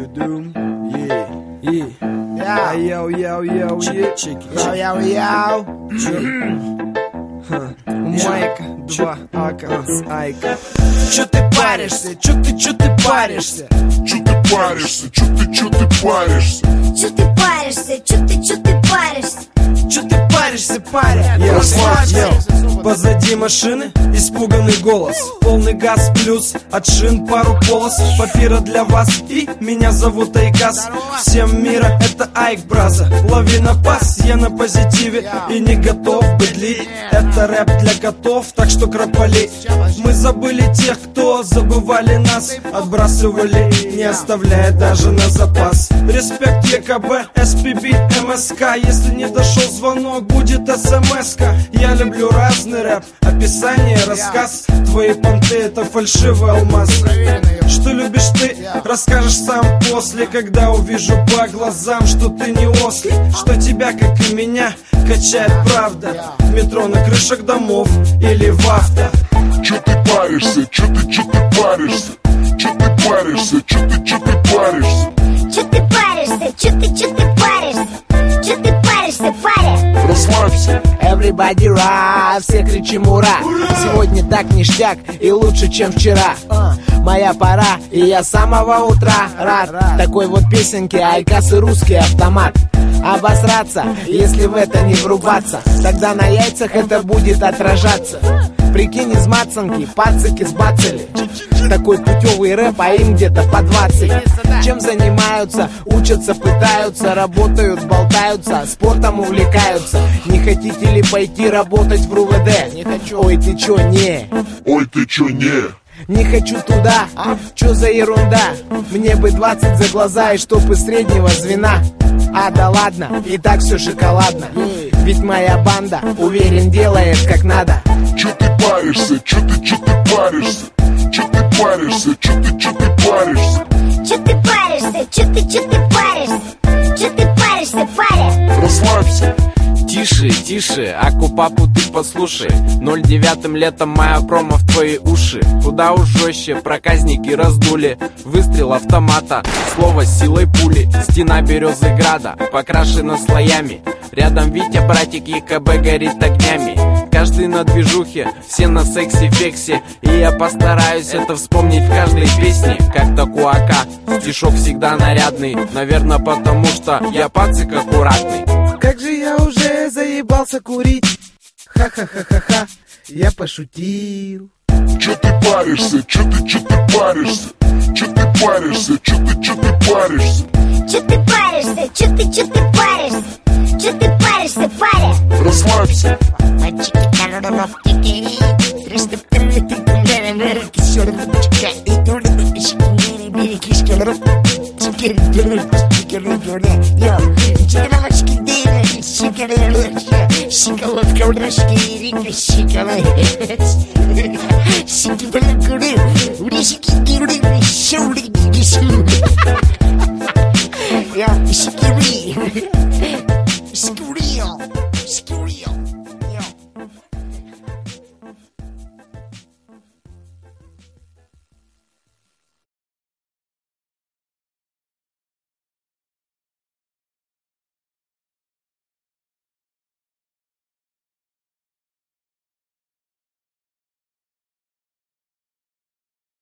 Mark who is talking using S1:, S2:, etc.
S1: doom. Yeah. Yo. Check it. Yo. Майка, 2 ака с Айка. Чё ты паришься? Чё ты паришься?
S2: Чё ты паришься? Чё ты паришься?
S3: Чё ты паришься? Чё ты паришься?
S1: Чё ты паришься, паря? Расслабься. Позади машины испуганный голос. Полный газ плюс от шин пару полос. Папира для вас и меня зовут Айкас. Всем мира это Айк, браза. Лови на пас, я на позитиве и не готов быдлить. Это рэп для котов, так что кропали. Мы забыли тех, кто забывали нас. Отбрасывали, не оставляя даже на запас. Респект ЕКБ, СПБ, МСК. Если не дошел звонок, будет СМС-ка. Я люблю разный рэп, описание, рассказ. Твои понты это фальшивый алмаз. Что любишь ты, расскажешь сам после. Когда увижу по глазам, что ты не ослик. Что тебя, как и меня, качает правда. В метро, на крышах домов или в авто.
S2: Чё ты паришься? Чё ты паришься? Чё ты паришься? Чё ты паришься?
S3: Чё ты паришься? Чё ты паришься? Чё ты паришься, паря?
S2: Расслабься.
S4: Everybody right, все кричим ура. Сегодня так ништяк и лучше, чем вчера. Моя пора, и я с самого утра рад такой вот песенке. Айкас и русский автомат. Обосраться, если в это не врубаться, тогда на яйцах это будет отражаться. Прикинь, из мацанки пацики сбацали. Такой путевый рэп, а им где-то по 20. Чем занимаются? Учатся, пытаются, работают, болтаются, спортом увлекаются. Не хотите ли пойти работать в РУВД? Не хочу. Ой, ты чё, не?
S2: Ой, ты чё, не?
S4: Не хочу туда, чё за ерунда? Мне бы 20 за глаза и чтоб из среднего звена. А да ладно, и так все шоколадно. Ведь моя банда, уверен, делает как надо.
S2: Чё ты паришься? Чё ты паришься? Чё ты паришься? Чё ты паришься?
S3: Чё ты паришься? Чё ты паришься? Чё ты паришься, паря?
S2: Расслабься.
S5: Тише, Аку-папу ты послушай. 09 летом моя промо в твои уши. Куда уж жестче, проказники раздули. Выстрел автомата, слово с силой пули. Стена березы града, покрашена слоями. Рядом Витя, братик ЕКБ горит огнями. Каждый на движухе, все на сексе-фексе. И я постараюсь это вспомнить в каждой песне. Как-то куака, стишок всегда нарядный. Наверное, потому что я пацик аккуратный.
S4: Как же я уже заебался курить. Ха-ха-ха-ха-ха, я пошутил.
S2: Чё ты паришься? Чё ты паришься? Чё ты паришься? Чё ты паришься?
S3: Чё ты паришься? Чё ты паришься? Чё ты паришься, паря?
S2: Расслабься.
S3: Мальчики, коробки, 300 Шоколад,